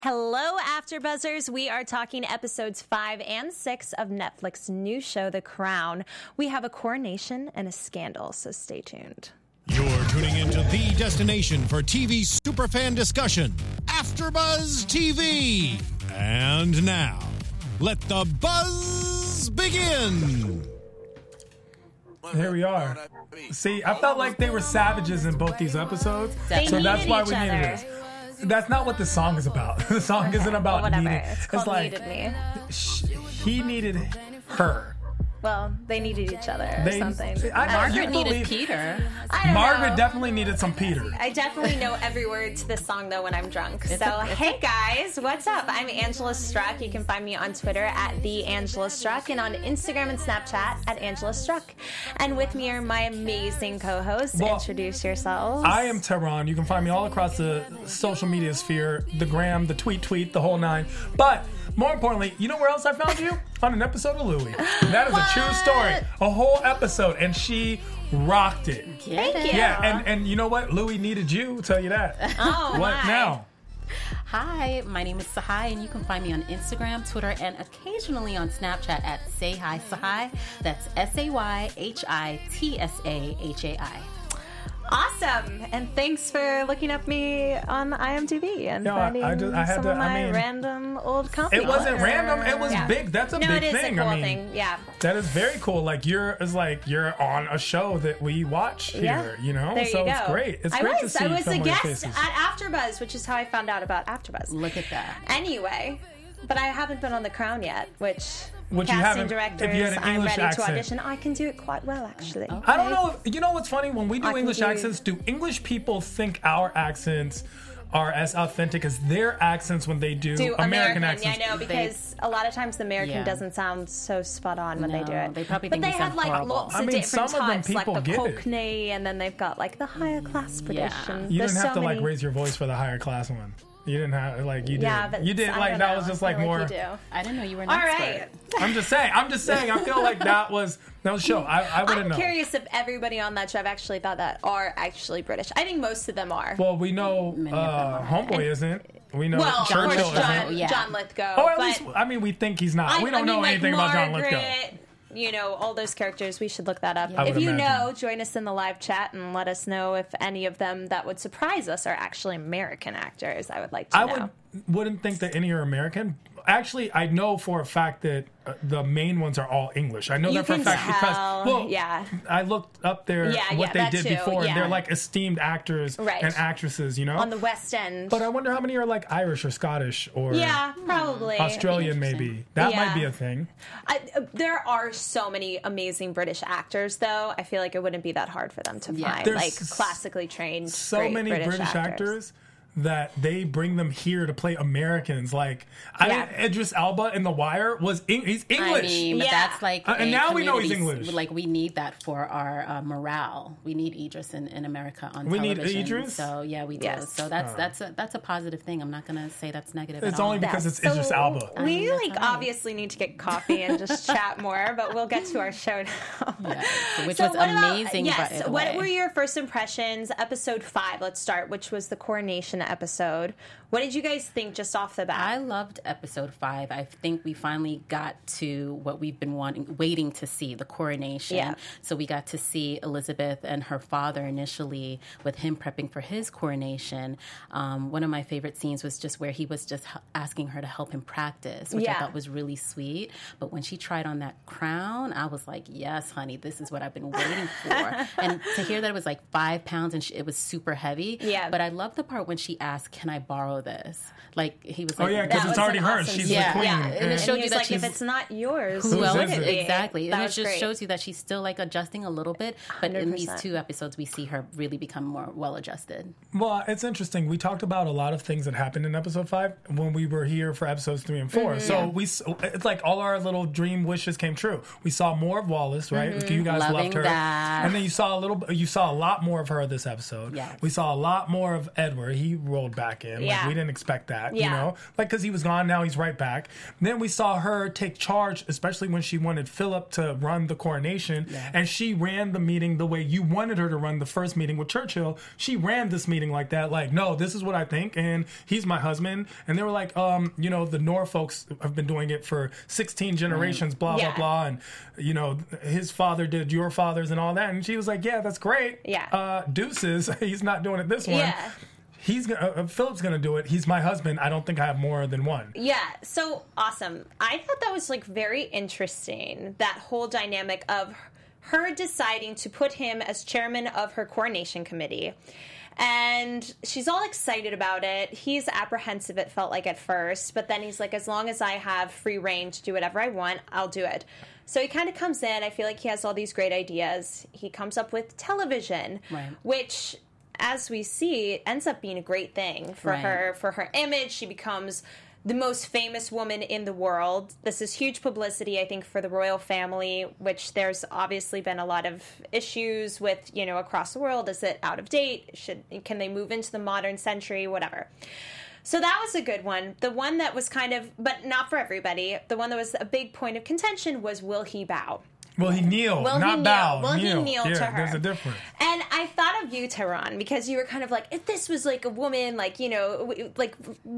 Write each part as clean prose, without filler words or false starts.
Hello, AfterBuzzers. We are talking episodes 5 and 6 of Netflix's new show, The Crown. We have a coronation and a scandal, so stay tuned. You're tuning into the destination for TV superfan discussion, AfterBuzz TV. And now, let the buzz begin. Here we are. See, I felt like they were savages in both these episodes, so that's why we needed this. That's not what the song is about. The song isn't about whatever. needing. It's called like, Needed Me. He needed her. Well, they needed each other or something. Margaret needed Peter. Margaret definitely needed some Peter. I definitely know every word to this song, though, when I'm drunk. Hey, guys, what's up? I'm Angela Struck. You can find me on Twitter at @TheAngelaStruck and on Instagram and Snapchat at Angela Struck. And with me are my amazing co-hosts. Introduce yourselves. I am Tehran. You can find me all across the social media sphere, the gram, the tweet, the whole nine. But more importantly, you know where else I found you? On an episode of Louie. That is a true story. A whole episode, and she rocked it. Thank you. Yeah, and you know what? Louie needed you. I'll tell you that. Oh, What my. now? Hi, my name is Sahai, and you can find me on Instagram, Twitter, and occasionally on Snapchat at Say Hi Sahai. That's SayHitSahai. Awesome, and thanks for looking up me on IMDb and finding some of my random old company. It wasn't random. It was big. That's a big it is thing. a cool I mean, thing. Yeah, that is very cool. Like you're on a show that we watch here. You know, there so you go. it's great. It's great to see I was a familiar guest faces. at AfterBuzz, which is how I found out about AfterBuzz. Look at that. Anyway, but I haven't been on The Crown yet, which you casting haven't- directors, if you had an I'm English ready accent. to audition. I can do it quite well, actually. I don't know. You know what's funny? When we do I can English do- accents, do English people think our accents are as authentic as their accents when they do American accents? Yeah, I know, because a lot of times the American doesn't sound so spot on when they do it. They probably but think they we have sound like horrible. lots I of mean, different some of them types, like people the get it. Cockney, and then they've got like the higher class British. And You there's didn't have so to like many... raise your voice for the higher class one. You didn't have you did. Yeah, but You did I like don't that know. was just I like feel more. you do. I didn't know you were an All expert. right. I'm just saying. I feel like that was a show. I wouldn't know. I'm curious if everybody on that show I've actually thought that are actually British. I think most of them are. Well, we know Many of them are. Homeboy isn't. We know Well, of Churchill course, isn't. John Lithgow. Oh, at but least we think he's not. We don't know like anything about John Lithgow. Margaret, you know, all those characters. We should look that up. I If would you imagine. know, join us in the live chat and let us know if any of them that would surprise us are actually American actors. I would like to know. Wouldn't think that any are American. Actually, I know for a fact that the main ones are all English. I know You that for a can fact tell, because yeah. I looked up what they that did too, before, and yeah. they're like esteemed actors Right. and actresses. You know, On the West End. but I wonder how many are like Irish or Scottish or yeah, probably. Australian. Maybe that Yeah. might be a thing. There are so many amazing British actors, though. I feel like it wouldn't be that hard for them to find, There's like, classly trained So great many British actors that they bring them here to play Americans. Like Idris Elba in The Wire he's English. I mean, but that's like and now we know he's community- English. Like we need that for our morale. We need Idris in America on We need television. Idris? So yeah, we do. Yes. So that's a positive thing. I'm not gonna say that's negative. It's at all. only because it's So Idris Elba. We that's all right. obviously need to get coffee and just chat more, but we'll get to our show now. Yeah, which So was what about- amazing. Yes. by the What way. were your first impressions? Episode 5, let's start, which was the coronation episode. What did you guys think just off the bat? I loved episode 5. I think we finally got to what we've been waiting to see, the coronation. Yeah. So we got to see Elizabeth and her father initially with him prepping for his coronation. One of my favorite scenes was just where he was just asking her to help him practice, which I thought was really sweet. But when she tried on that crown, I was like, yes, honey, this is what I've been waiting for. And to hear that it was like 5 pounds and it was super heavy. Yeah. But I love the part when she asked, can I borrow this? Like he was like, Oh yeah, because That it's was already an hers. awesome She's scene. the Yeah. queen. Yeah. And it showed and he you was that like, if she's- it's not yours, who Whose else? is it? Exactly. That And it was just great. shows you that she's still like adjusting a little bit. But in these 100%. 2 episodes, we see her really become more well adjusted. Well, it's interesting. We talked about a lot of things that happened in episode 5 when we were here for episodes 3 and 4. So it's like all our little dream wishes came true. We saw more of Wallace, right? You guys Loving loved her, that. and then you saw a lot more of her this episode. Yes. We saw a lot more of Edward. He rolled back in. Yeah. Like, we didn't expect that, you Yeah. know? Like, because he was gone, now he's right back. Then we saw her take charge, especially when she wanted Philip to run the coronation. Yeah. And she ran the meeting the way you wanted her to run the first meeting with Churchill. She ran this meeting like that. Like, no, this is what I think, and he's my husband. And they were like, you know, the Norfolks have been doing it for 16 generations, blah, Yeah. blah, blah. And, you know, his father did your father's and all that. And she was like, yeah, that's great. Yeah. Deuces. He's not doing it this one. Yeah. He's gonna, Philip's gonna do it. He's my husband. I don't think I have more than one. Yeah, so awesome. I thought that was like very interesting, that whole dynamic of her deciding to put him as chairman of her coronation committee. And she's all excited about it. He's apprehensive, it felt like at first, but then he's like, as long as I have free reign to do whatever I want, I'll do it. So he kind of comes in. I feel like he has all these great ideas. He comes up with television, Right. which, as we see, ends up being a great thing for Right. her, for her image. She becomes the most famous woman in the world. This is huge publicity, I think, for the royal family, which there's obviously been a lot of issues with, you know, across the world. Is it out of date? Can they move into the modern century? Whatever. So that was a good one. The one that was kind of, but not for everybody, the one that was a big point of contention was, will he bow? Will he kneel? Will not he bow. kneel? Will he kneel yeah, to her? There's a difference. And I thought of you, Tehran, because you were kind of like, if this was like a woman, like, you know, like,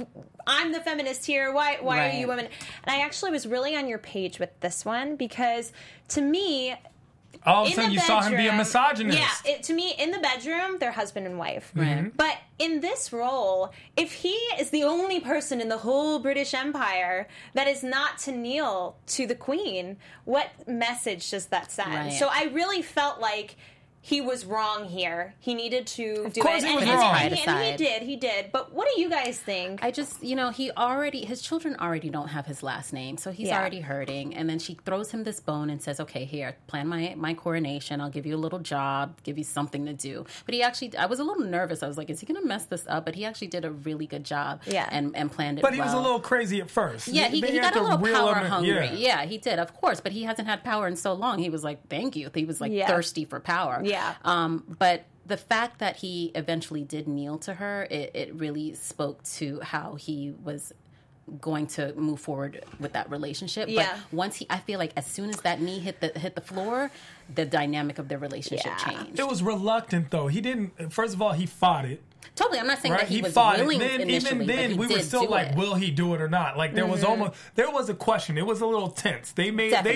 I'm the feminist here, why are Right. you women? And I actually was really on your page with this one, because to me, All of a in sudden, the you saw him be a bedroom- misogynist. Yeah, to me, in the bedroom, they're husband and wife. Right. But in this role, if he is the only person in the whole British Empire that is not to kneel to the Queen, what message does that send? Right. So I really felt like he was wrong here. He needed to do course it. he was and, wrong. and Aside. he did. But what do you guys think? I just, you know, his children already don't have his last name, so he's Yeah. already hurting. And then she throws him this bone and says, okay, here, plan my coronation. I'll give you a little job, give you something to do. But I was a little nervous. I was like, is he going to mess this up? But he actually did a really good job Yeah. and planned it But he well. was a little crazy at first. Yeah, he They got had a to little reel power him in. hungry. Yeah. Yeah, he did, of course. But he hasn't had power in so long. He was like, thank you. He was like Yeah. thirsty for power. Yeah. But the fact that he eventually did kneel to her, it really spoke to how he was going to move forward with that relationship. Yeah. But once I feel like as soon as that knee hit the floor, the dynamic of their relationship Yeah. changed. It was reluctant, though. He didn't. First of all, he fought it. Totally, I'm not saying Right, that he was fought willing it. Then, initially, even but then, he we were did still do like, it. will he do it or not? Like there was a question. It was a little tense. They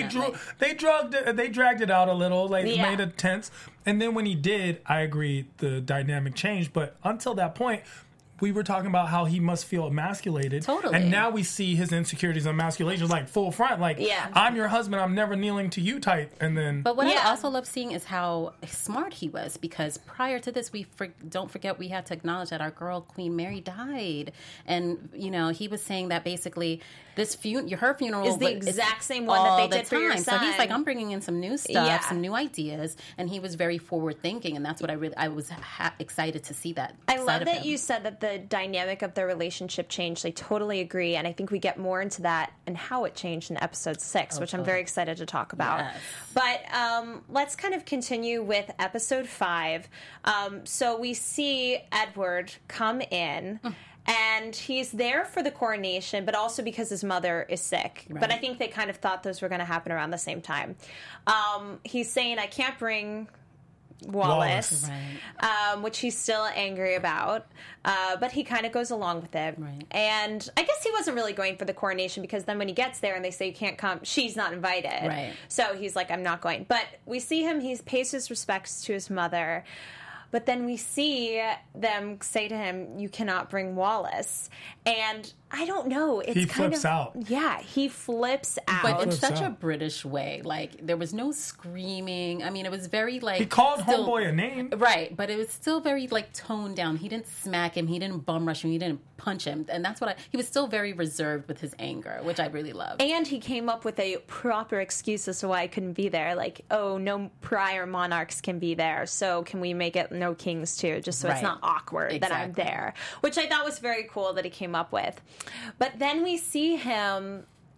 dragged it out a little, like Yeah. made it tense. And then when he did, I agree, the dynamic changed. But until that point, we were talking about how he must feel emasculated. Totally. And now we see his insecurities and emasculations like full front. Like, Yeah. I'm your husband. I'm never kneeling to you type. And then... But what Yeah. I also love seeing is how smart he was, because prior to this, don't forget we had to acknowledge that our girl Queen Mary died, and you know he was saying that basically her funeral Is the but exact it's same one that all they the did for your time. So he's son. like, I'm bringing in some new stuff, Yeah. some new ideas, and he was very forward thinking, and that's what I was excited to see that. I side love of that him. you said that the dynamic of their relationship changed. I totally agree, and I think we get more into that and how it changed in episode 6, which I'm very excited to talk about. Yes. But let's kind of continue with episode 5. So we see Edward come in. And he's there for the coronation, but also because his mother is sick. Right. But I think they kind of thought those were going to happen around the same time. He's saying, I can't bring Wallace, Right. which he's still angry about, but he kind of goes along with it. Right. And I guess he wasn't really going for the coronation, because then when he gets there and they say you can't come, she's not invited. Right. So he's like, I'm not going. But we see him, he pays his respects to his mother. But then we see them say to him, you cannot bring Wallace. And I don't know. It's He kind flips of, out. Yeah, he flips out. But in Flips such a out. British way. Like, there was no screaming. I mean, it was very, like... He called still- homeboy a name. Right, but it was still very, like, toned down. He didn't smack him. He didn't bum rush him. He didn't punch him. And that's what he was still very reserved with his anger, which I really loved. And he came up with a proper excuse as to why I couldn't be there. Like, oh, no prior monarchs can be there, so can we make it no kings too, just so it's Right. not awkward that I'm Exactly. there. Which I thought was very cool that he came up with. But then we see him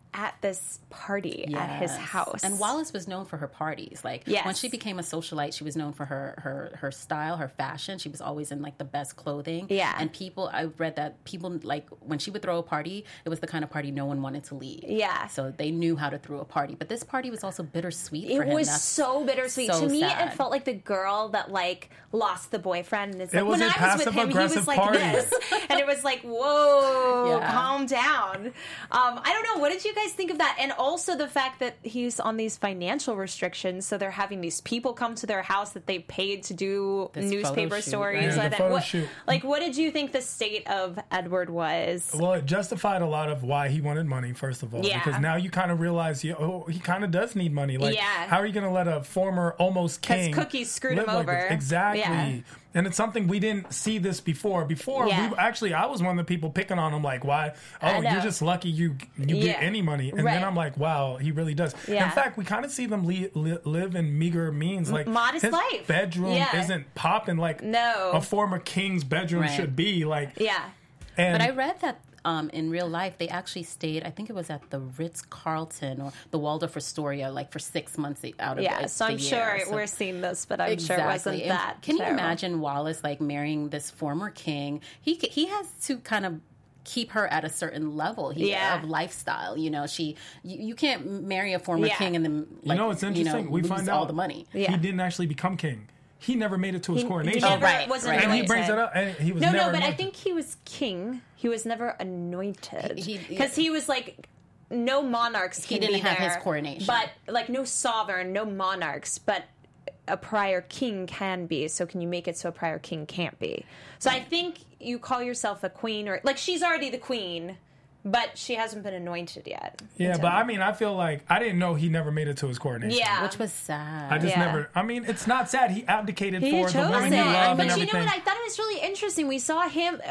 at this party at his house. And Wallis was known for her parties. Like when she became a socialite, she was known for her style, her fashion. She was always in like the best clothing. Yeah. And I read that people, like when she would throw a party, it was the kind of party no one wanted to leave. Yeah. So they knew how to throw a party. But this party was also bittersweet for him. It was so bittersweet. So to me, sad. it felt like the girl that like lost the boyfriend. And it's like, It was when a I was with him, he was passive-aggressive like party. this. And it was like, whoa, Yeah. calm down. I don't know. What did you guys think of that? And also the fact that he's on these financial restrictions. So they're having these people come to their house that they paid to do This newspaper photo shoot, stories. right? Yeah, the photo shoot. Like, what did you think the state of Edward was? Well, it justified a lot of why he wanted money, first of all. Yeah. Because now you kind of realize, he kind of does need money. Like, how are you going to let a former almost king... Because Cookie screwed him live like over. this? Exactly. Yeah. And it's something we didn't see this before. Yeah. I was one of the people picking on him, like, why? Oh, know. you're just lucky you get any money. And Right. then I'm like, wow, he really does. Yeah. In fact, we kind of see them live in meager means. Like, Modest his life. bedroom Yeah. isn't popping like No. a former king's bedroom Right. should be. Like, Yeah. and But I read that in real life, they actually stayed, I think it was at the Ritz-Carlton or the Waldorf Astoria, like for 6 months out of Yeah, the so I'm year. sure So- we're seeing this, but I'm sure it wasn't And that. Can you terrible. imagine Wallis like marrying this former king? He has to kind of keep her at a certain level of lifestyle. You know, you can't marry a former king and then like, it's interesting. We lose find all out the money. he didn't actually become king. He never made it to his coronation. He never right, wasn't right. And he anointed. brings it up. And he was No, never but I anointed. think he was king. He was never anointed He- because he was like no monarchs. He can didn't be have his there, coronation. but like no sovereign, no monarchs, but a prior king can be. So can you make it so a prior king can't be? So I think you call yourself a queen, or like she's already the queen, but she hasn't been anointed yet. Yeah, but I mean, I feel like I didn't know he never made it to his coronation. Yeah, Which was sad. I just Yeah. never. I mean, it's not sad. He abdicated He for the chose woman it. he loved But and you everything. know what? I thought it was really interesting. We saw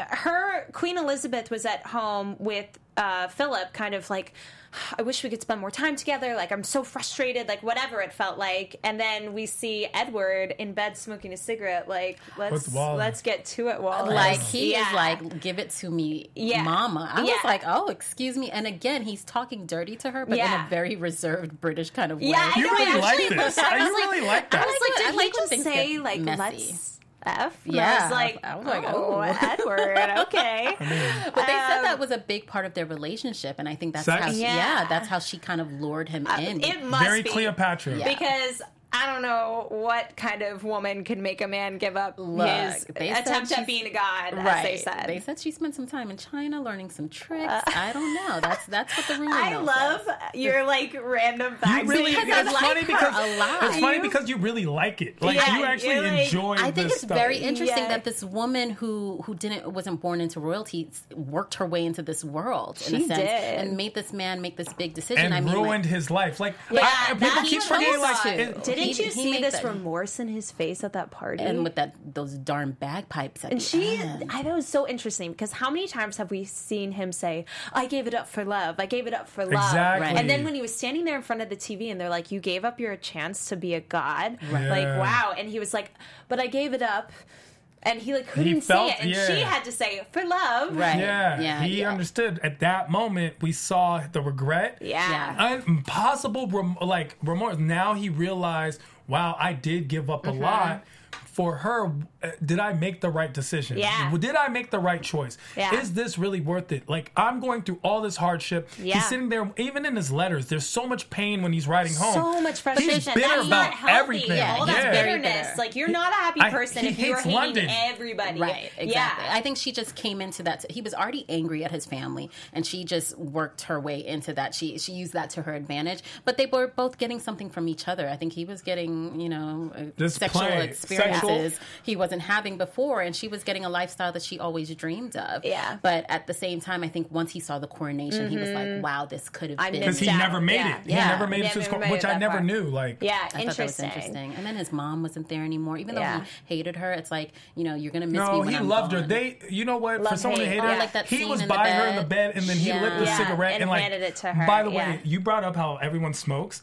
Queen Elizabeth was at home with Philip, kind of like, I wish we could spend more time together. Like, I'm so frustrated, like, whatever it felt like. And then we see Edward in bed smoking a cigarette, like, With Wallace. let's get to it, Wallace. Like he Yeah. is like, give it to me, Yeah. mama. I was Yeah. like, oh, excuse me. And again, he's talking dirty to her, but in Yeah. a very reserved British kind of way. Yeah, I You know, really I like actually this. I You was really like that. I was like, I did like he when just things say, get like, messy. let's F? And Yeah. I was like, oh. Edward, okay. But they said that was a big part of their relationship, and I think that's Sex? how Yeah. that's how she kind of lured him in. It must Very be. Cleopatra. Yeah. Because I don't know what kind of woman could make a man give up Look, his they said attempt at she's- being a god, right. as they said. They said she spent some time in China learning some tricks. I don't know. That's what the rumor I mill love says. your like random facts. You really, Because I it's like funny her because a lot. it's funny You- because you really like it. Like Yeah, you actually you're like- enjoy. I think this it's stuff. very interesting Yeah. that this woman who wasn't born into royalty worked her way into this world in She a sense did. and made this man make this big decision. and I mean, ruined his life. Like Yeah, people that keep he forgetting. was Like also- Didn't He- you he see made this that- remorse in his face at that party? and with those darn bagpipes at And the she, end. I thought it was so interesting because how many times have we seen him say, I gave it up for love. I gave it up for love. Exactly. And then when he was standing there in front of the TV and they're like, you gave up your chance to be a god. Right. Like, Yeah. wow. And he was like, but I gave it up. And he like couldn't felt- say it. And yeah. she had to say, for love. Right. Yeah, he yeah. understood. At that moment, we saw the regret. Yeah. Impossible remorse. Now he realized, wow, I did give up a lot. For her, did I make the right decision? Yeah. Did I make the right choice? Yeah. Is this really worth it? Like, I'm going through all this hardship. Yeah. He's sitting there, even in his letters, there's so much pain when he's writing home. So much frustration. He's bitter That's about not healthy. everything. Yeah, all that Yeah. very bitterness. bitter. Like, you're not a happy person he if you're hates hating London. everybody. Right, exactly. Yeah. I think she just came into that. He was already angry at his family, and she just worked her way into that. She used that to her advantage. But they were both getting something from each other. I think he was getting, This sexual play. experiences Sexual? he wasn't having before, and she was getting a lifestyle that she always dreamed of. Yeah. But at the same time, I think once he saw the coronation, he was like, "Wow, this could have been." Because he Yeah. never made Yeah. it. He Yeah. never made it to his Never court, made which it I that never far. knew. Like, Yeah, I thought that was interesting. And then his mom wasn't there anymore. Even though Yeah. he hated her, it's like, you're going to miss me no, when he I'm loved her. gone. You know what? For Love, someone to hate. hate Or her, like that he scene was in the by her in bed. the bed, and then he lit the Yeah. cigarette and like handed it to her. By the Yeah. way, you brought up how everyone smokes.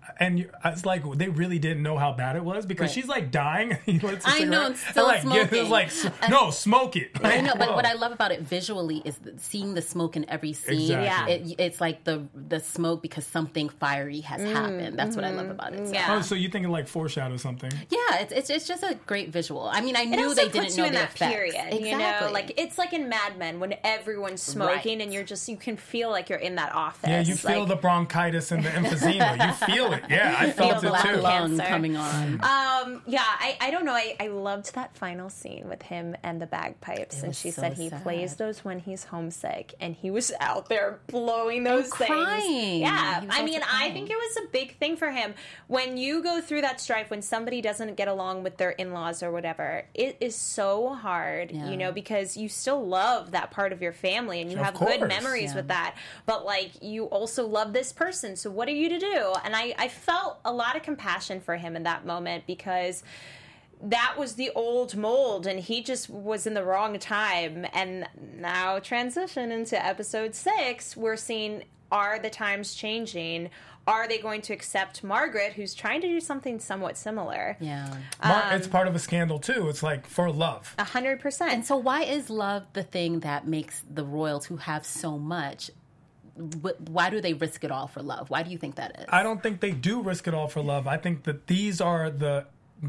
it's like they really didn't know how bad it was because she's like dying. I know, it's still smoking. No, smoke it. I know, but what I love about it visually is seeing the smoke in every scene. Exactly. It's like the smoke because something fiery has happened. That's what I love about it. So. Yeah. Oh, so you thinking like foreshadow something? Yeah, it's just a great visual. I mean, I knew they didn't know the effects. Period. Exactly. You know, like it's like in Mad Men when everyone's smoking and you can feel like you're in that office. Yeah, you feel the bronchitis and the emphysema. You feel it. Yeah, I felt it too. Lung coming on. I don't know. I loved that final scene with him and the bagpipes, and she said he plays those when he's homesick, and he was out there blowing those things. Crying. Yeah, I mean, I think it was a big thing for him when you go through that strife when somebody doesn't get along with their in-laws or whatever. It is so hard, you know, because you still love that part of your family and you have good memories with that, but like you also love this person. So what are you to do? And I felt a lot of compassion for him in that moment because that was the old mold and he just was in the wrong time. And now transition into episode 6, we're seeing, are the times changing? Are they going to accept Margaret, who's trying to do something somewhat similar? Yeah. It's part of a scandal, too. It's like for love. 100%. And so why is love the thing that makes the royals who have so much, why do they risk it all for love? Why do you think that is? I don't think they do risk it all for love. I think that these are the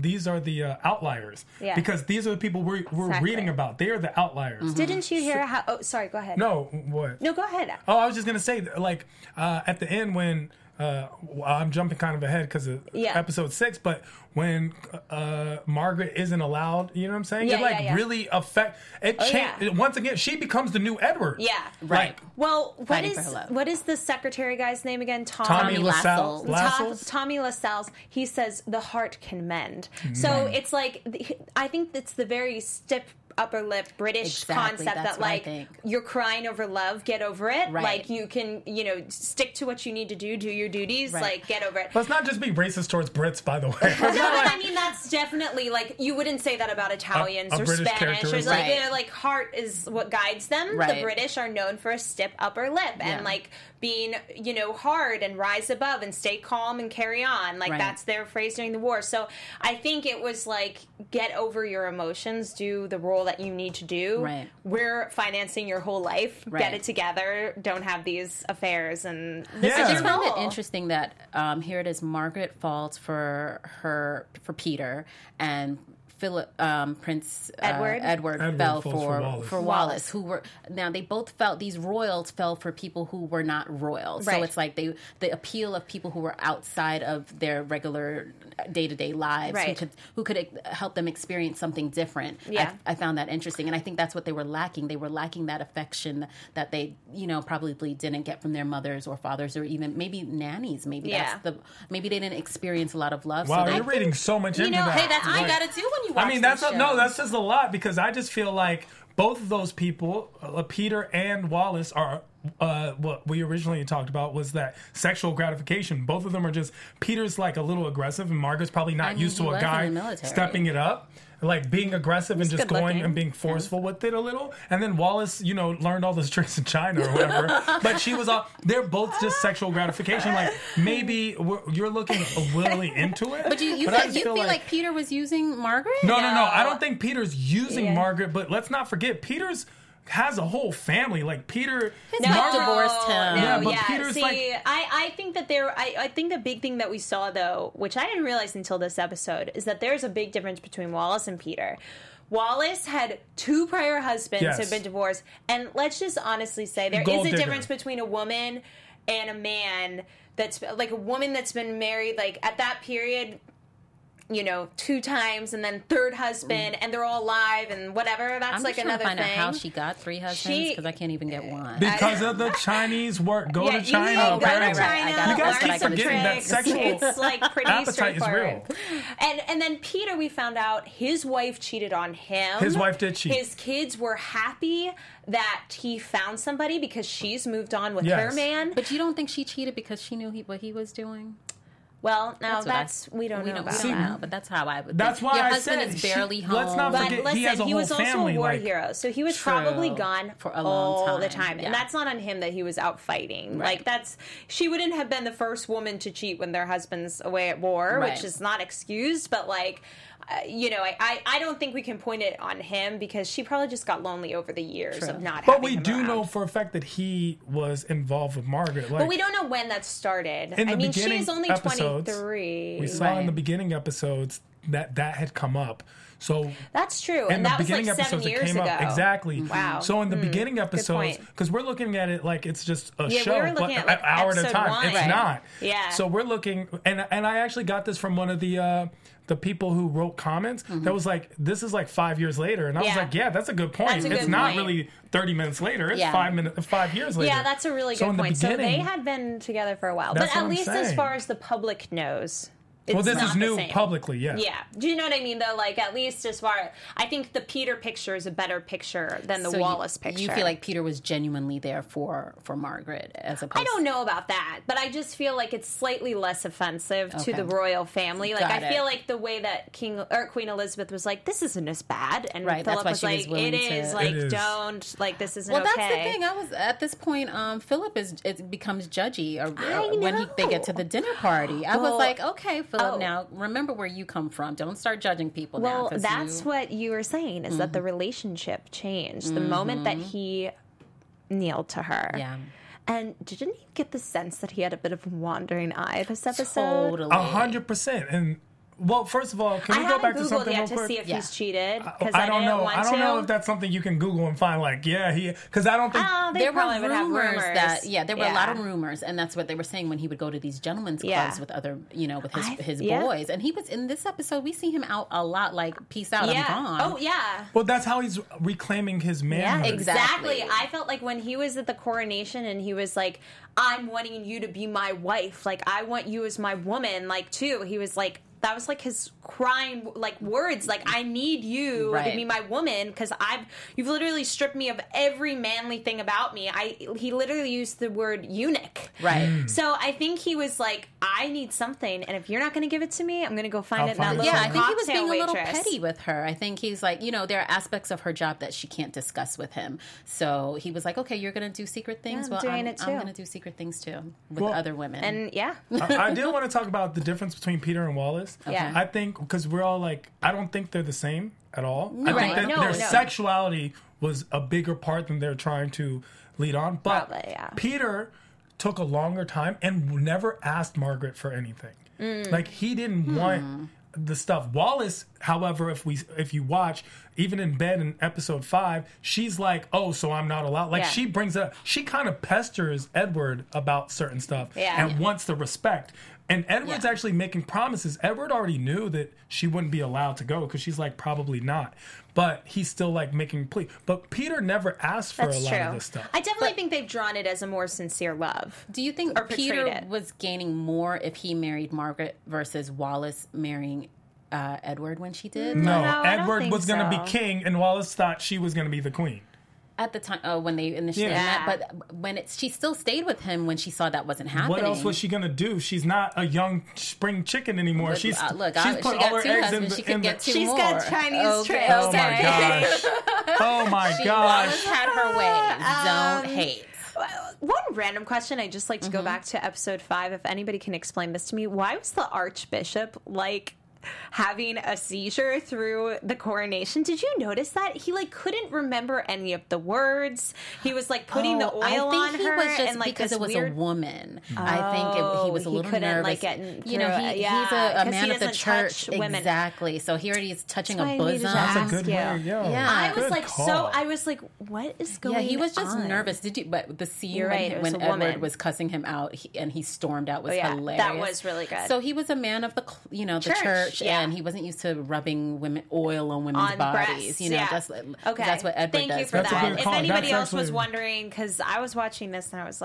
outliers. Yeah. Because these are the people we're reading about. They are the outliers. Mm-hmm. Didn't you hear how... Oh, sorry, go ahead. No, what? No, go ahead. Oh, I was just going to say, like, at the end when... I'm jumping kind of ahead because of episode 6, but when Margaret isn't allowed, you know what I'm saying? It really affect it. Once again, she becomes the new Edward. Yeah, right. Well, what is the secretary guy's name again? Tommy Lascelles. Tommy Lascelles. He says the heart can mend. So it's like I think it's the very stiff upper lip British concept that like you're crying over love, get over it. Right. Like you can, stick to what you need to do your duties, like get over it. Let's not just be racist towards Brits, by the way. No, but I mean that's definitely like you wouldn't say that about Italians or British Spanish. Or like heart is what guides them. Right. The British are known for a stiff upper lip and like being, hard and rise above and stay calm and carry on. Like that's their phrase during the war. So I think it was like get over your emotions, do the role that you need to do. Right. We're financing your whole life. Right. Get it together. Don't have these affairs. And this I just found it interesting that here it is. Margaret falls for Peter and Prince Edward fell for Wallace. They both felt these royals fell for people who were not royals. Right. So it's like the appeal of people who were outside of their regular day-to-day lives, who could help them experience something different. Yeah. I found that interesting, and I think that's what they were lacking. They were lacking that affection that they probably didn't get from their mothers or fathers or even maybe nannies. Maybe maybe they didn't experience a lot of love. Wow, you're reading so much into that. Hey, I got it too when you watch that says a lot because I just feel like both of those people, Peter and Wallace, are what we originally talked about was that sexual gratification. Both of them are just Peter's like a little aggressive, and Margaret's probably not used to a guy stepping it up. Like being aggressive and just going and being forceful with it a little. And then Wallace, learned all those tricks in China or whatever. But she was they're both just sexual gratification. Like maybe you're looking willingly into it. But you feel like Peter was using Margaret? No. I don't think Peter's using Margaret, but let's not forget Peter's has a whole family. Like Peter, divorced him. Peter's I think that I think the big thing that we saw though, which I didn't realize until this episode, is that there's a big difference between Wallace and Peter. Wallace had 2 prior husbands who had been divorced, and let's just honestly say there is a difference between a woman and a man that's like a woman that's been married like at that period. 2 times and then 3rd husband and they're all alive and whatever. That's like another thing. I'm trying to find out how she got 3 husbands because I can't even get one. Because of the Chinese work. Go to China. Go to China. You guys keep forgetting that sexual it's like pretty appetite is real. And then Peter, we found out his wife cheated on him. His wife did cheat. His kids were happy that he found somebody because she's moved on with her man. But you don't think she cheated because she knew what he was doing? Well, no, we don't know about that. But that's how I would. That's why your I husband said is barely home. Let's not forget listen, he has a whole was family. Also a war hero, so he was probably gone for a long time. all the time, yeah. and that's not on him that he was out fighting. Right. Like she wouldn't have been the first woman to cheat when their husband's away at war, Right. which is not excused, but like. I don't think we can point it on him because she probably just got lonely over the years of not having But we him do around. know for a fact that he was involved with Margaret. Like, But we don't know when that started. In the beginning she's only episodes, 23. we saw in the beginning episodes that had come up. So that's true, in and the that was like beginning 7 episodes, years it came ago. up exactly. Wow. So in the beginning episodes, point. because we're looking at it like it's just a Yeah, show, we were but looking at, an like, hour at a episode time. 1. It's Right. not. Yeah. So we're looking, and I actually got this from one of the people who wrote comments that was like, this is like 5 years later, and I was Yeah. like, yeah, that's a good point. That's a It's good not point. really 30 minutes later. It's Yeah. 5 years later. Yeah, that's a really So good in the point. So they beginning- had been together for a while, That's but what at I'm least as saying. far as the public knows. It's Well, this not is the new same. publicly, yes. Yeah. Do you know what I mean, though? Like, at least as far... I think the Peter picture is a better picture than the So Wallace picture. You feel like Peter was genuinely there for Margaret as opposed I don't know about that, but I just feel like it's slightly less offensive to Okay. the royal family. Like, Got I feel it. like the way that Queen Elizabeth was like, this isn't as bad. And Right, that's Philip why was she was like, willing it to- is. Like, It is. don't. Like, this isn't Well, okay. that's the thing. I was at this point. Philip it becomes judgy when they get to the dinner party. I was Well, like, okay, Philip. oh. Now remember where you come from. Don't start judging people now. Well, 'cause that's you, what you were saying is that the relationship changed the moment that he kneeled to her. Yeah. And didn't you get the sense that he had a bit of a wandering eye this episode? Totally. 100%. And well, first of all, can I we go haven't back to Googled something yet real to quick? see if Yeah. he's cheated because I don't didn't know. want I don't know to. if that's something you can Google and find. Like, yeah, because I don't think. Oh, they There were probably would have rumors rumors. that there were a lot of Yeah. rumors, and that's what they were saying when he would go to these gentlemen's clubs Yeah. with other, with his yeah. boys. And he was in this episode. We see him out a lot, like peace out, Yeah. I'm gone. Oh, yeah. Well, that's how he's reclaiming his manhood. Exactly. I felt like when he was at the coronation and he was like, I'm wanting you to be my wife. Like, I want you as my woman. Like, too. He was like, that was like his crying like words. Like, I need you to Right. be my woman because you've literally stripped me of every manly thing about me. He literally used the word eunuch. Right. So I think he was like, I need something, and if you're not going to give it to me, I'm going to go find I'll it in that find it. little Yeah, I think he was cocktail being a little waitress. petty with her. I think he's like, there are aspects of her job that she can't discuss with him. So he was like, okay, you're going to do secret things. I'm Well, doing it too. I'm going to do secret things too with Well, other women. And yeah. I did want to talk about the difference between Peter and Wallace. Yeah. I think because we're all like, I don't think they're the same at all. I Right. think that No, their no. sexuality was a bigger part than they're trying to lead on. But Probably, yeah. Peter took a longer time and never asked Margaret for anything. Like, he didn't want the stuff. Wallace, however, if you watch, even in bed in episode 5, she's like, oh, so I'm not allowed. Like, Yeah. she brings up, she kind of pesters Edward about certain stuff and wants the respect. And Edward's actually making promises. Edward already knew that she wouldn't be allowed to go because she's like, probably not. But he's still like making plea. But Peter never asked for That's a lot true. of this stuff. I definitely think they've drawn it as a more sincere love. do you think or portrayed Peter it. was gaining more if he married Margaret versus Wallace marrying Edward when she did? No, No, I don't Edward think was going to so. be king, and Wallace thought she was going to be the queen. At the time, when they initially Yeah. met, but when she still stayed with him when she saw that wasn't happening. What else was she going to do? She's not a young spring chicken anymore. Look, she's she put got all her two eggs husbands. She could in get the... two She's more. got Chinese traits. Oh my gosh. Oh my She gosh. always had her ways. Don't hate. One random question I'd just like to go back to episode 5, if anybody can explain this to me. Why was the Archbishop like having a seizure through the coronation? Did you notice that? He like couldn't remember any of the words. He was like putting the oil I think on he her was just and like because this it was weird... a woman. I think he was a he little couldn't, nervous. like, get he's through it. Yeah, a 'cause he man of the doesn't church. touch women. Exactly. So here he is touching That's why a I needed bosom. to That's a ask good you. way. Yo, Yeah. I was good like call. I was like, what is going on? Yeah, he was just nervous. Did you? But the scene You're right, it was when a Edward woman. was cussing him out and he stormed out was yeah, hilarious. that was really good. So he was a man of the the church, yeah. and he wasn't used to rubbing oil on women's on bodies. breasts, You know, yeah. that's okay. that's what Edward Thank does. you for That's a that. good If call. anybody That's else was actually- wondering, because I was watching this and I was like,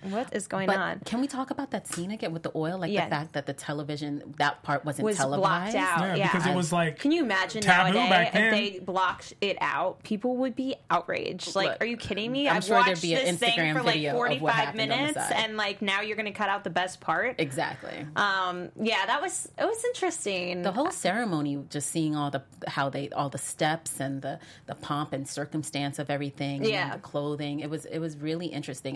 what is going on? Can we talk about that scene again with the oil? Like the fact that the television, that part wasn't was televised. blocked out. Yeah, because it was like, can you imagine taboo nowadays back then. if they blocked it out? People would be outraged. Like, Look, are you kidding me? I'm I've sure there'd watched be an this thing Instagram for like video of what 45 happened on the minutes, side. and like now you're going to cut out the best part. Exactly. Yeah, it was interesting. The whole ceremony, just seeing all the steps and the pomp and circumstance of everything, and the clothing. It was really interesting.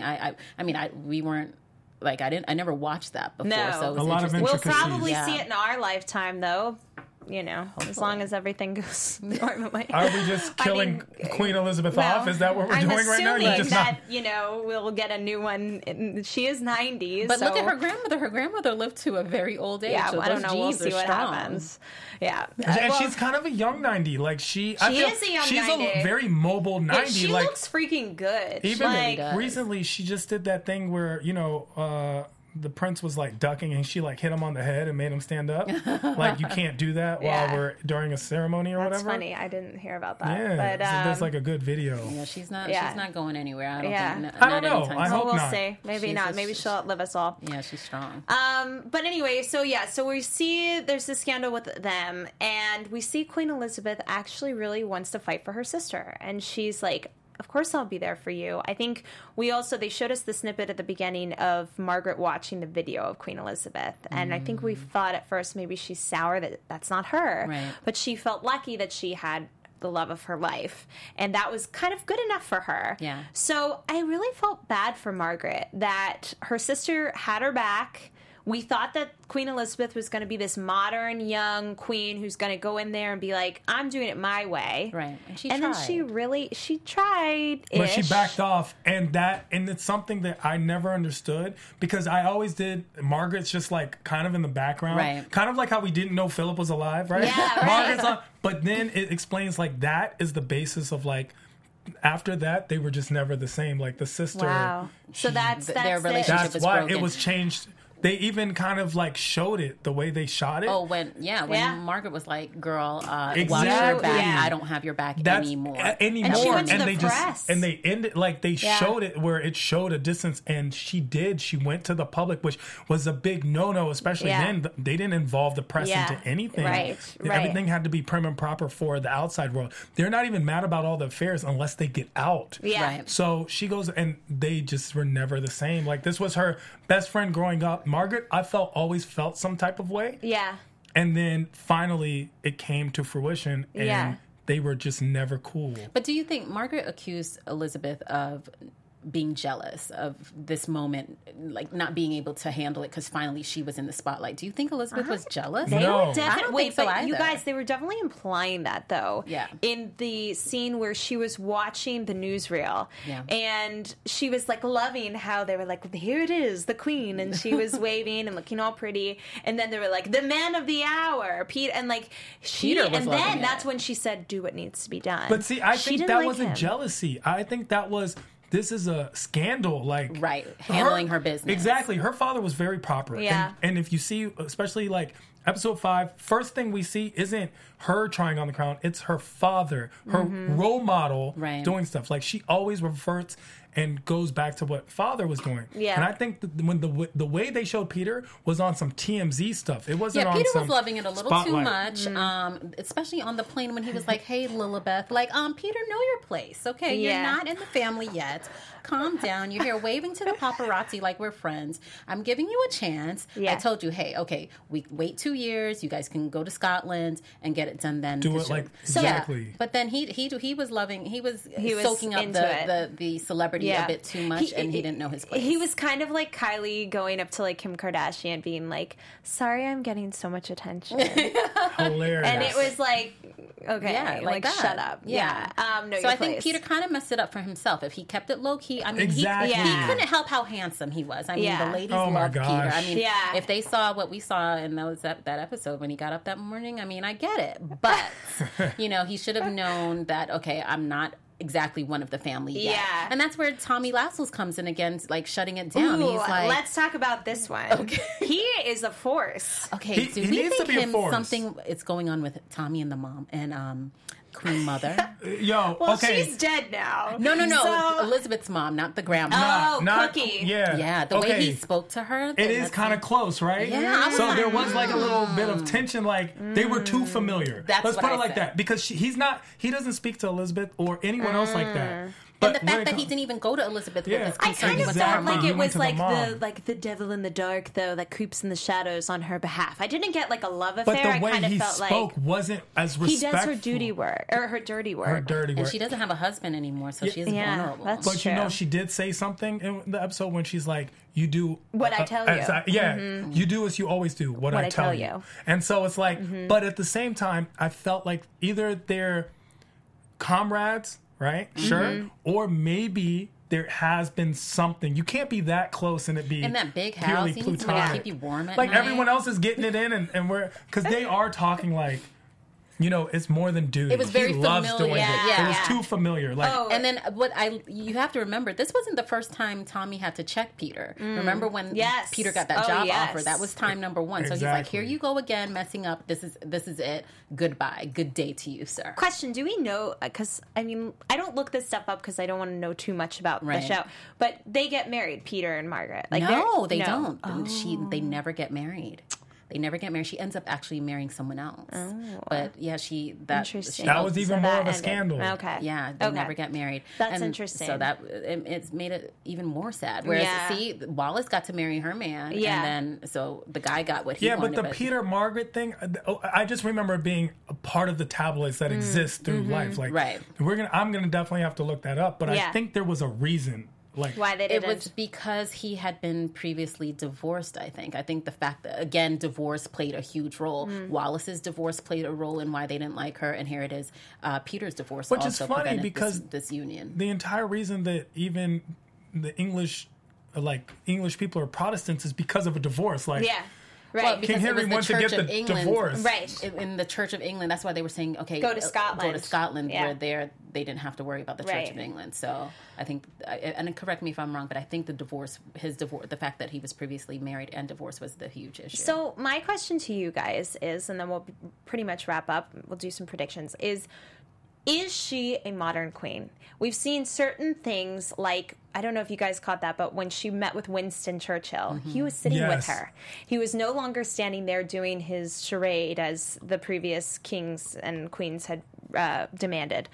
We weren't like I never watched that before, so it was a lot of interesting. We'll intricacies. probably see it in our lifetime, though. You know, as long as everything goes normally. Are we just killing Queen Elizabeth off? Is that what we're I'm doing right now? assuming that, we'll get a new one. She is 90. But look at her grandmother. Her grandmother lived to a very old age. Yeah, so I don't know. We'll genes see are what strong. happens. Yeah. And she's kind of a young 90. Like she is a young she's 90. a very mobile 90. She like looks freaking good. even like, recently, she just did that thing where the prince was like ducking and she like hit him on the head and made him stand up. Like you can't do that while we're during a ceremony or that's whatever. funny. I didn't hear about that. Yeah, but so there's like a good video. Yeah, she's not going anywhere. I don't think. I don't know. I hope we'll not. see. Maybe not. Maybe she'll outlive us all. Yeah, she's strong. But anyway, so we see there's this scandal with them, and we see Queen Elizabeth actually really wants to fight for her sister, and she's like, of course I'll be there for you. I think they showed us the snippet at the beginning of Margaret watching the video of Queen Elizabeth. And I think we thought at first maybe she's sour that that's not her. Right. But she felt lucky that she had the love of her life. And that was kind of good enough for her. Yeah. So I really felt bad for Margaret that her sister had her back. We thought that Queen Elizabeth was going to be this modern, young queen who's going to go in there and be like, I'm doing it my way. Right. And then she tried. But she backed off, and it's something that I never understood because I always did. Margaret's just like kind of in the background. Right. Kind of like how we didn't know Philip was alive, right? Yeah, right. Margaret's on, but then it explains like that is the basis of like, after that, they were just never the same. Like the sister. Wow. So that's their relationship That's was why broken. it was changed. They even kind of like showed it the way they shot it. Oh, when Margaret was like, "Girl, watch Exactly. your back. Yeah. I don't have your back That's anymore." And she went to the press. And they ended like they showed it where it showed a distance, and she went to the public, which was a big no, especially then. They didn't involve the press into anything. Right. Everything had to be prim and proper for the outside world. They're not even mad about all the affairs unless they get out. Yeah. Right. So she goes, and they just were never the same. Like this was her best friend growing up. Margaret, I always felt some type of way. Yeah. And then finally it came to fruition, and they were just never cool. But do you think Margaret accused Elizabeth of being jealous of this moment, like not being able to handle it because finally she was in the spotlight? Do you think Elizabeth was jealous? They No. were definitely. I don't think so but you either. guys, they were definitely implying that though. Yeah. In the scene where she was watching the newsreel, and she was like loving how they were like, "Here it is, the Queen," and she was waving and looking all pretty, and then they were like, "The man of the hour, Pete," and like Peter was and loving then it. that's when she said, "Do what needs to be done." But see, I She think didn't that like wasn't him. jealousy. I think that was, this is a scandal. Like, Right. Handling her business. Exactly. Her father was very proper. Yeah. And if you see, especially like episode 5, first thing we see isn't her trying on the crown. It's her father, her role model doing stuff. Like she always reverts and goes back to what father was doing. Yeah. And I think that when the way they showed Peter was on some TMZ stuff. It wasn't on Peter some was loving it a little too spotlight. much, especially on the plane when he was like, "Hey, Lilibeth, like, Peter, know your place, okay? Yeah. You're not in the family yet. Calm down. You're here waving to the paparazzi like we're friends. I'm giving you a chance. Yeah. I told you, hey, okay, we wait 2 years. You guys can go to Scotland and get it done then. Do it like exactly. But then he was loving. He was soaking up into the celebrity a bit too much, and he didn't know his place. He was kind of like Kylie going up to like Kim Kardashian being like, "Sorry, I'm getting so much attention." Hilarious. And it was like, okay, like that. shut up. Yeah. Know So your I think place. Peter kind of messed it up for himself. If he kept it low key, I mean, Exactly. he couldn't help how handsome he was. I mean, Yeah. the ladies Oh my loved Peter. gosh. I mean, Yeah. if they saw what we saw in that episode when he got up that morning, I mean, I get it. But, he should have known that, okay, I'm not exactly one of the family yet. Yeah. And that's where Tommy Lassos comes in again, like shutting it down. Ooh, He's like, let's talk about this one. Okay. He is a force. okay, He do we needs to think be a him force. something is going on with Tommy and the mom and Queen Mother. Yo, Well, okay. she's dead now. No. So- Elizabeth's mom, not the grandma. not Cookie. Yeah, the way he spoke to her. It is kind of close, right? Yeah, I was So like, there was like a little bit of tension, like they were too familiar. That's Let's what put it I like said. that. Because he doesn't speak to Elizabeth or anyone else like that. And the when fact it that he com- didn't even go to Elizabeth Yeah. with his I I concern, kind he of went to her felt like mom. He it went was to the like mom. the devil in the dark though that creeps in the shadows on her behalf. I didn't get like a love affair. But the I way kind of he felt spoke like wasn't as he respectful. does her duty work or her dirty work. Her dirty And work. she doesn't have a husband anymore, so she's Yeah, vulnerable. that's- But you know, true. she did say something in the episode when she's like, "You do What I tell you." You do as you always do. What I tell you. And so it's like, but at the same time, I felt like either they're comrades, right? Sure, or maybe there has been something. You can't be that close and it be In that big purely house, you need somebody to platonic. keep you warm at Like night. everyone else is getting it in, and we're because they are talking like. You know, it's more than duty. It was very he loves familiar. doing it. Yeah. It was too familiar. Like, And then you have to remember, this wasn't the first time Tommy had to check Peter. Remember when Yes. Peter got that Oh, job yes. offer? That was time number one. So he's like, Exactly. here you go again, messing up. This is it. Goodbye. Good day to you, sir. Question: do we know? Because I mean, I don't look this stuff up because I don't want to know too much about the Right. show. But they get married, Peter and Margaret. Like No, they're- they no. don't. They never get married. They never get married. She ends up actually marrying someone else. But yeah, Interesting. that was even So more that of a ended. scandal. Okay. Yeah, they Okay. never get married. That's And interesting. So it's made it even more sad. Whereas, Yeah. see, Wallace got to marry her man, Yeah. and then so the guy got what he yeah, wanted. but the Peter Margaret thing, I just remember it being a part of the tabloids that exist through life. Like, Right. I'm gonna definitely have to look that up. But Yeah. I think there was a reason. Like, Why they It didn't? was because he had been previously divorced, I think. I think the fact that, again, divorce played a huge role. Wallace's divorce played a role in why they didn't like her, and here it is. Peter's divorce Which is also funny prevented because this union. the entire reason that even the English people are Protestants is because of a divorce. Like, yeah. Right. Well, because Henry it was the went to Church get of the England, divorce. Right. In the Church of England, that's why they were saying, okay, Go to Scotland. Go to Scotland, Yeah. where they didn't have to worry about the Church Right. of England. So I think, and correct me if I'm wrong, but I think his divorce, the fact that he was previously married and divorced was the huge issue. So my question to you guys is, and then we'll pretty much wrap up. We'll do some predictions. Is she a modern queen? We've seen certain things like, I don't know if you guys caught that, but when she met with Winston Churchill, he was sitting with Yes. her. He was no longer standing there doing his charade as the previous kings and queens had demanded.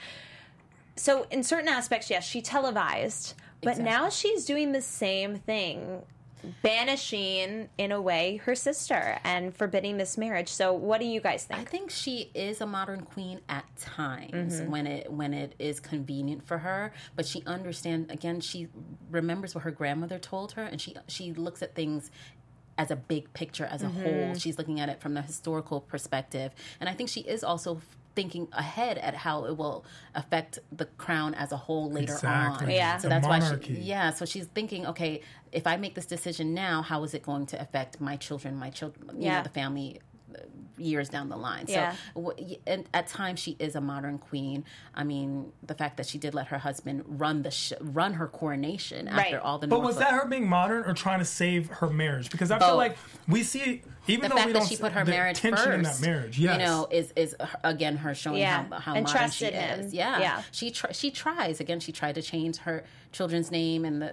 So in certain aspects, yes, she televised, but now she's doing the same thing, banishing, in a way, her sister and forbidding this marriage. So what do you guys I think? think she is a modern queen at times Mm-hmm. when it is convenient for her, but she understands, again, she remembers what her grandmother told her, and she looks at things as a big picture, as a Mm-hmm. whole. She's looking at it from the historical perspective, and I think she is also thinking ahead at how it will affect the crown as a whole later Exactly. on. Yeah. So The that's monarchy. why so she's thinking, okay, if I make this decision now, how is it going to affect my children, you Yeah. know, the family years down the line. Yeah. So and at times she is a modern queen. I mean, the fact that she did let her husband run her coronation after all the But Norfolk. was that her being modern or trying to save her marriage? Because I feel Both. like we see, even the though fact we that don't she see put her the marriage tension first, in that marriage, yes. you know, is again her showing Yeah. how And modern she trusted him. is. Yeah, Yeah. She tries again. She tried to change her children's name and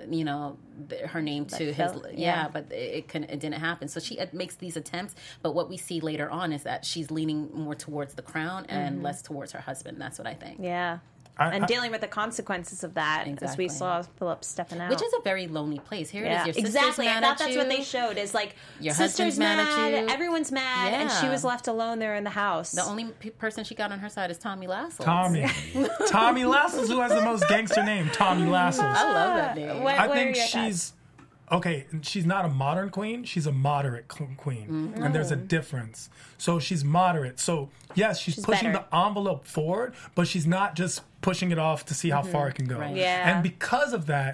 her name to his. yeah. But it didn't happen. So she makes these attempts. But what we see later on is that she's leaning more towards the crown and less towards her husband. That's what I think. Yeah. And dealing with the consequences of that, as we Exactly. saw Philip stepping out. Which is a very lonely place. Here yeah, it is. Your sister's exactly. I mad thought at that's you. what they showed. Is like Your sister's husband's mad at you. everyone's mad, and she Yeah. was left alone there in the house. The only person she got on her side is Tommy Lascelles. Tommy Lascelles, who has the most gangster name, Tommy Lascelles. I love that name. What I are think your she's okay. She's not a modern queen. She's a moderate queen, and there's a difference. So she's moderate. So yes, she's pushing better. the envelope forward, but she's not just pushing it off to see how far it can go. Right. Yeah. And because of that,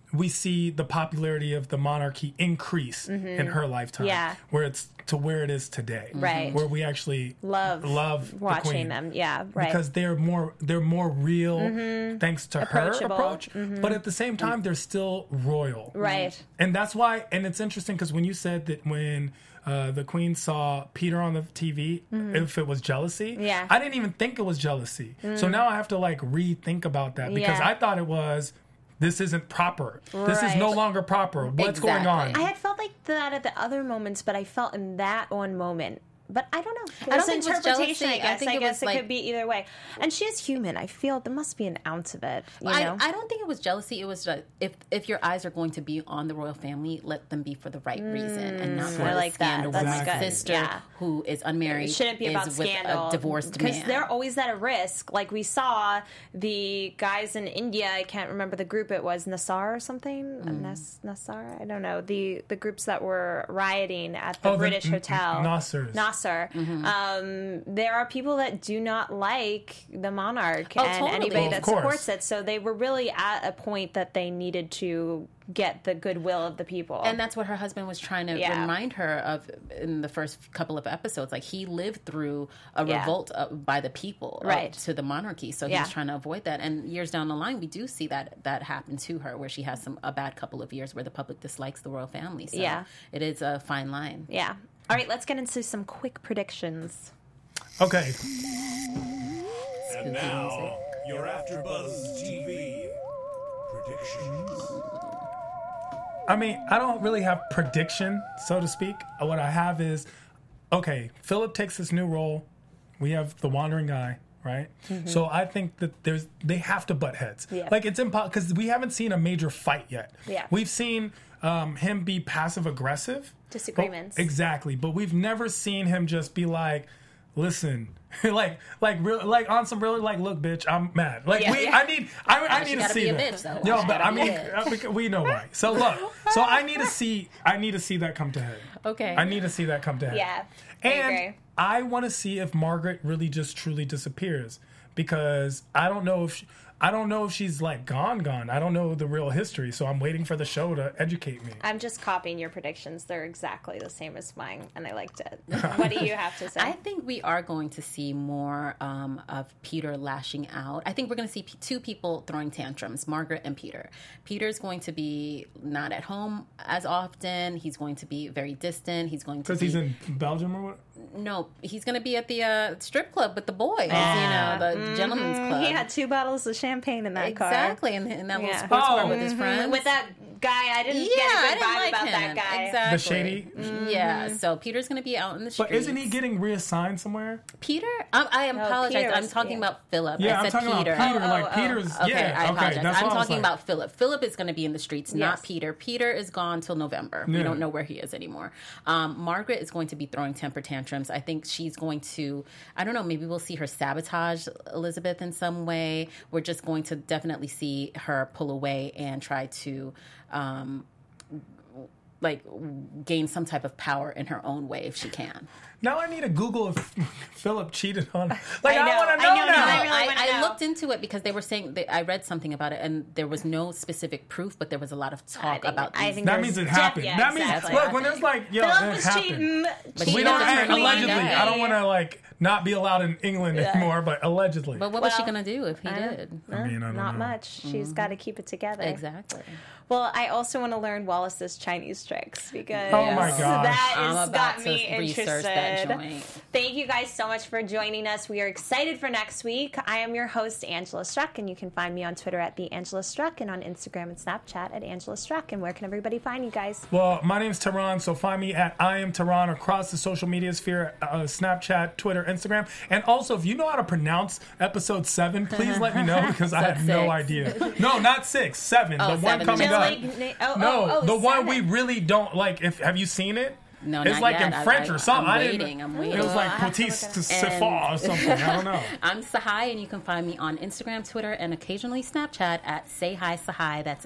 we see the popularity of the monarchy increase in her lifetime, where it's to where it is today, right? Where we actually love watching them, because they're more real, thanks to her approach. But at the same time, they're still royal, right? And that's why. And it's interesting because when you said that when the Queen saw Peter on the TV, if it was jealousy, I didn't even think it was jealousy. So now I have to like rethink about that because I thought it was. This isn't proper. Right. This is no longer proper. What's going on? I had felt like that at the other moments, but I felt in that one moment. But I don't know. I don't think it was jealousy. I guess it could be either way. And she is human. I feel there must be an ounce of it. You know? I don't think it was jealousy. It was just, if your eyes are going to be on the royal family, let them be for the right reason and not for the scandal. When my sister, who is unmarried, shouldn't be about scandal. A divorced man. Because they're always at a risk. Like we saw the guys in India. I can't remember the group it was. Nassar or something. Nassar. I don't know. The groups that were rioting at the British hotel. Nassar. There are people that do not like the monarch and anybody that supports it. So they were really at a point that they needed to get the goodwill of the people. And that's what her husband was trying to remind her of in the first couple of episodes. Like, he lived through a revolt by the people to the monarchy. So he's trying to avoid that. And years down the line, we do see that happen to her, where she has a bad couple of years where the public dislikes the royal family. So it is a fine line. Yeah. All right, let's get into some quick predictions. Okay. And now, your AfterBuzz TV predictions. I mean, I don't really have prediction, so to speak. What I have is, okay, Philip takes this new role. We have the wandering guy, right? So I think that they have to butt heads. Yeah. Like, it's impossible, because we haven't seen a major fight yet. Yeah. We've seen him be passive-aggressive. Disagreements. Exactly. But we've never seen him just be like, listen, like on some really like, look, bitch, I'm mad. Like I need to see that. Bitch, no, but I mean, we know why. So look, I need to see that come to head. Okay. I need to see that come to head. Yeah. And I want to see if Margaret really just truly disappears, because I don't know if she's like gone. I don't know the real history, so I'm waiting for the show to educate me. I'm just copying your predictions. They're exactly the same as mine, and I liked it. What do you have to say? I think we are going to see more of Peter lashing out. I think we're going to see two people throwing tantrums, Margaret and Peter. Peter's going to be not at home as often. He's going to be very distant. He's going to because he's in Belgium or what? No, he's going to be at the strip club with the boys, the gentleman's club. He had 2 bottles of champagne in that car. Exactly, in that little sports car with his friends. With that guy, I didn't get a good vibe about that guy. Exactly. The shady? Yeah, so Peter's going to be out in the streets. But isn't he getting reassigned somewhere? Peter? I apologize. I'm talking about Philip. Yeah, I said I'm talking Peter. about Peter. Peter's, okay, I apologize. That's I'm talking about Philip. Philip is going to be in the streets, not Peter. Peter is gone till November. We don't know where he is anymore. Margaret is going to be throwing temper tantrums. I think she's going to, I don't know, maybe we'll see her sabotage Elizabeth in some way. We're just going to definitely see her pull away and try to gain some type of power in her own way if she can. Now I need to Google if Philip cheated on her. I want to know now. I looked into it because they were saying, I read something about it, and there was no specific proof, but there was a lot of talk about these. That means it happened. That means, look, when there's like, yo, Philip it happened. Cheating. We don't allegedly. I don't want to not be allowed in England anymore, but allegedly. But what was she going to do if he did? I mean, I don't know. Not much. She's got to keep it together. Exactly. Well, I also want to learn Wallace's Chinese tricks because oh my gosh, that has got me interested. That joint. Thank you guys so much for joining us. We are excited for next week. I am your host, Angela Struck, and you can find me on Twitter at @TheAngelaStruck and on Instagram and Snapchat at Angela Struck. And where can everybody find you guys? Well, my name's Tehran, so find me at I Am Tehran across the social media sphere, Snapchat, Twitter, Instagram. And also, if you know how to pronounce episode 7, please let me know, because I have no idea. No, not 6, 7. The one coming up. The one we really don't like. Have you seen it? No, it's not like yet. in French or something. I'm waiting. It was like Petit Sefa or something. I don't know. I'm Sahai, and you can find me on Instagram, Twitter, and occasionally Snapchat at Say Hi Sahai. That's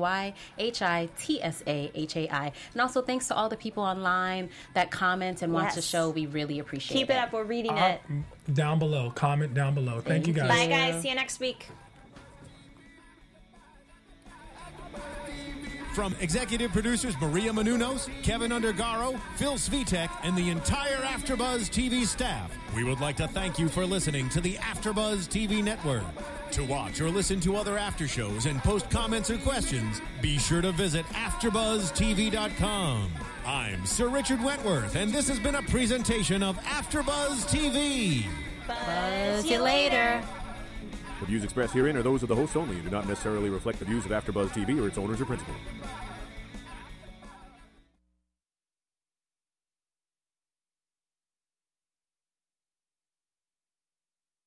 SayHiTSAHai. And also, thanks to all the people online that comment and watch the show. We really appreciate it. Keep it up. We're reading it. Down below. Comment down below. Thank you guys. Bye, guys. See you next week. From executive producers Maria Menounos, Kevin Undergaro, Phil Svitek, and the entire AfterBuzz TV staff, we would like to thank you for listening to the AfterBuzz TV network. To watch or listen to other after shows and post comments or questions, be sure to visit AfterBuzzTV.com. I'm Sir Richard Wentworth, and this has been a presentation of AfterBuzz TV. Buzz you later. The views expressed herein are those of the hosts only and do not necessarily reflect the views of AfterBuzz TV or its owners or principals.